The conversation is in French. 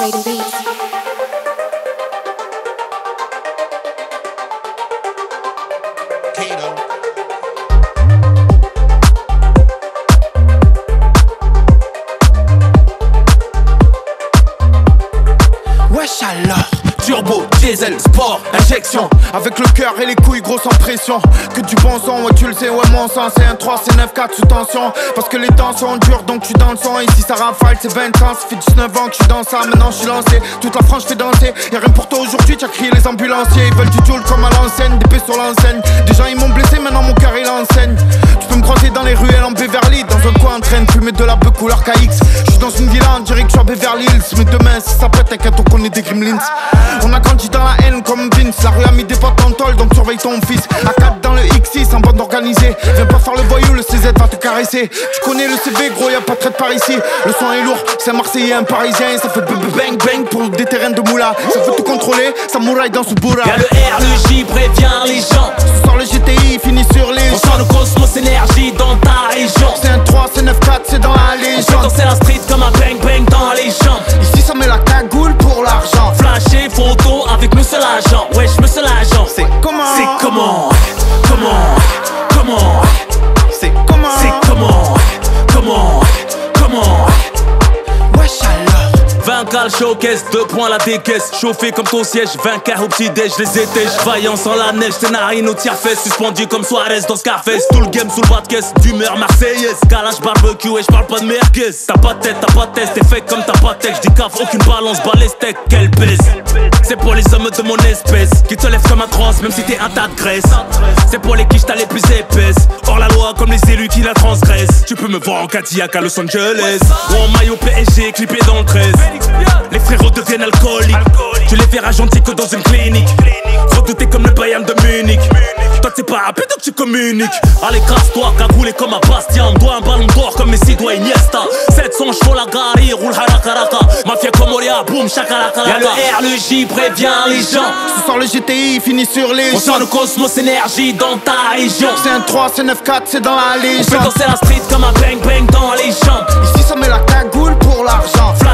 Raiden Beats. Wesh alors, turbo, diesel, sport, injection. Avec le cœur et les couilles gros sans pression. Que du bon son, ouais tu le sais, ouais mon sang. C'est un 3, c'est 9-4 sous tension. Parce que les temps sont durs donc tu dans le son. Ici ça rafale, c'est 20 ans. Ça fait 19 ans que je suis dans ça, maintenant je suis lancé. Toute la France fait danser, y'a rien pour toi aujourd'hui. Tu as crié les ambulanciers, ils veulent du duel comme à l'enseigne. Des sur l'enseigne, des gens ils m'ont blessé, maintenant mon cœur il enseigne. Tu peux me croiser dans les ruelles en Beverly. Dans un coin en train de fumer de la beuh couleur KX. Je suis dans une villa, on dirait que je suis à Beverly Hills. Mais demain si ça pète, t'inquiète on connaît des gremlins. On a grandi dans la haine comme Vince. La rue a mis des potes en tôle donc surveille ton fils. A4 dans le X6 en bande organisée. Viens pas faire le voyou, le CZ va te caresser. Tu connais le CV gros, y'a pas de trait par ici. Le son est lourd, c'est un Marseillais, un Parisien. Ça fait bang bang pour des terrains de moula. Ça veut tout contrôler, ça mouraille dans ce bourra. Y'a le R, le J, prévient les gens. Ce soir le GTI finit sur les On sent le cosmos énergie dans ta région. C'est un 3, c'est 9-4, c'est dans la On fait légende. danser la street comme un bang bang dans les jambes. Ici ça met la cagoule pour l'argent. Flash et photo avec monsieur l'agent. Wesh monsieur l'agent. C'est comment? C'est comment? Comment? C'est comment? C'est comment? Wesh alors. 20 cales showcase, 2 points la décaisse. Chauffé comme ton siège, 20 quarts au petit-déj, les étèges. Vaillant sans la neige, tes narines au tiers-fesses. Suspendu comme Suarez dans Scarface. Tout le game sous le bas de caisse, d'humeur marseillaise. Calage barbecue et j'parle pas de merguez. T'as pas de tête, t'as pas de test, t'es fake comme t'as pas de tech. J'dis cave, aucune balance, bas les steaks, quelle baisse. C'est pour les hommes de mon espèce qui te lèvent comme un trans, même si t'es un tas de graisse. C'est pour les quiches, t'as les plus épaisses. Hors la loi, comme les élus qui la transgressent. Tu peux me voir en Cadillac à Los Angeles ou en maillot PSG, clippé dans le 13. Les frérots deviennent alcooliques. Tu les verras gentils que dans une clinique. Redouté comme le Bayern de Munich. Toi t'es pas rapide donc tu communiques. Allez casse-toi, cagoulé comme un Bastien. On doit un ballon d'or comme Messi doit Iniesta. 700 chevaux la gare, roule harakaraka. Mafia comme Oria, boum, chakalaka. Y'a le R, le J, prévient les gens. Ce soir le GTI finit sur les On sent le cosmos énergie dans ta région. C'est un 3, c'est 9-4, c'est dans la On fait légende. danser la street comme un bang bang dans les jambes. Ici ça met la cagoule pour l'argent.